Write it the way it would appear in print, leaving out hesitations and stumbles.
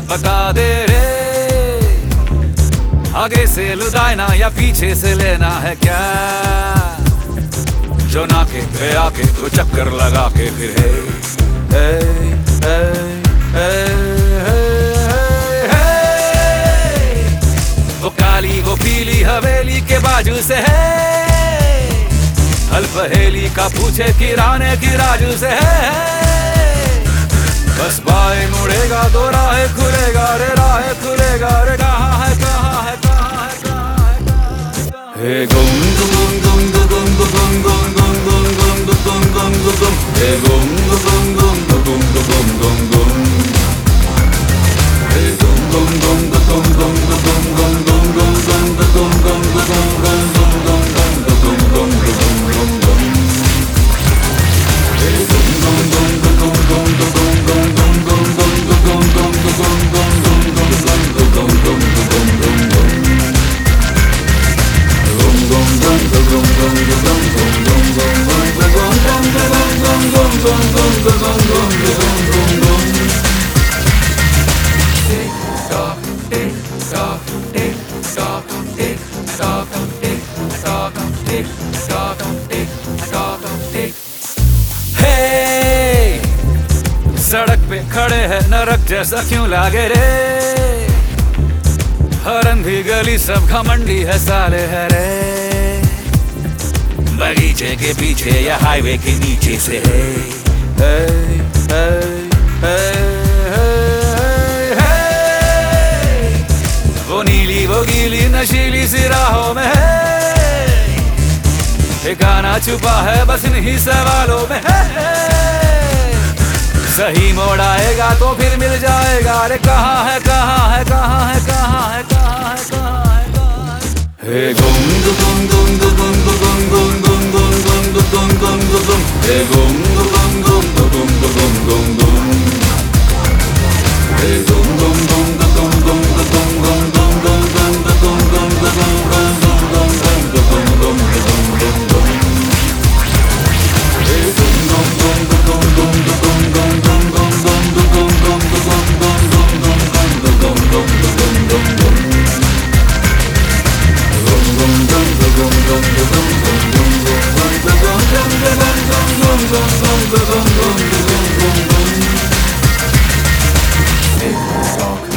बता दे रे, आगे से लुदायना या पीछे से लेना है क्या? जो नाके पे आके तो चक्कर लगा के फिर है वो काली वो पीली हवेली के बाजू से है, हल पहेली का पूछे किराने की राजू से है। बस बाएं मुड़ेगा तो राह खुलेगा रे, राह खुलेगा रे। कहाँ है कहाँ है कहाँ है कहाँ है कहाँ है? हे गुम गुम गुम गुम गुम गुम गुम गुम गुम गुम गुम गुम गुम, हे गुम गुम गुम गुम गुम गुम गुम, हे गुम गुम गुम गुम गुम गुम गुम गुम गुम गुम गुम गुम गुम गुम गुम गुम, हे गुम गुम गुम गुम गुम सड़क पे खड़े हैं नरक जैसा क्यों लागे रे, हर अंधी गली सब घमंडी है साले है रे। बगीचे के पीछे या हाईवे के नीचे से वो नीली वो गीली नशीली सी राहों में है, ठिकाना छुपा है बस इन्हीं सवालों में है। सही मोड़ आएगा तो फिर मिल जाएगा रे, कहाँ है कहाँ है कहाँ है कहाँ है कहाँ है कहाँ है कहाँ है? हे गुम गुम गुम गुम गुम गुम गुम गुम गुम गुम गुम गुम, हे गुम गुम गुम गुम गुम गुम गुम, हे गुम गुम गुम गुम गुम गुम गुम गुम गुम गुम गुम गुम गुम गुम, हे गुम गुम गुम गुम गुम गुम गुम Talk.